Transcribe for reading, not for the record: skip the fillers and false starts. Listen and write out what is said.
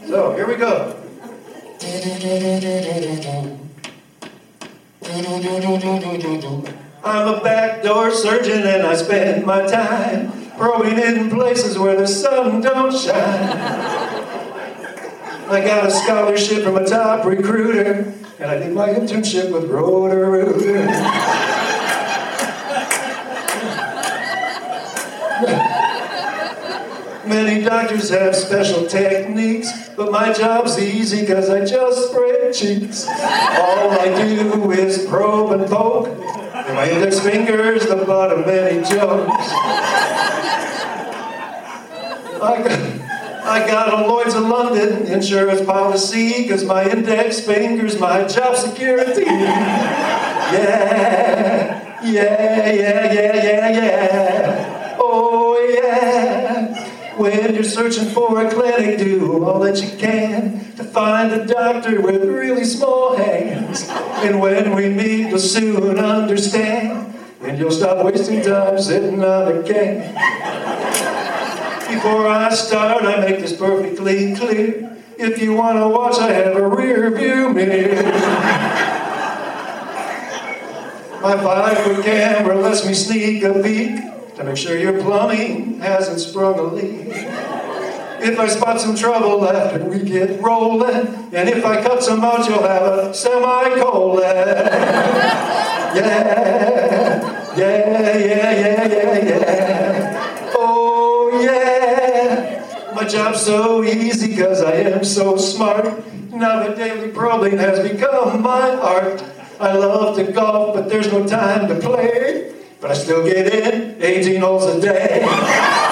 So, here we go. I'm a backdoor surgeon and I spend my time probing in places where the sun don't shine. I got a scholarship from a top recruiter and I did my internship with Roto-Rooter. Many doctors have special techniques, but my job's easy because I just spread cheeks. All I do is probe and poke, and my index finger's the butt of many jokes. I got a Lloyd's of London insurance policy because my index finger's my job security. Yeah, yeah, yeah, yeah, yeah, yeah. Oh, yeah. When you're searching for a clinic, do all that you can to find a doctor with really small hands. And when we meet, you'll soon understand, and you'll stop wasting time sitting on a can. Before I start, I make this perfectly clear. If you want to watch, I have a rear view mirror. My 5-foot camera lets me sneak a peek to make sure your plumbing hasn't sprung a leak. If I spot some trouble after we get rolling, and if I cut some out, you'll have a semicolon. Yeah, yeah, yeah, yeah, yeah, yeah. Oh, yeah. My job's so easy because I am so smart. Now the daily probing has become my art. I love to golf, but there's no time to play. But I still get in 18 holes a day.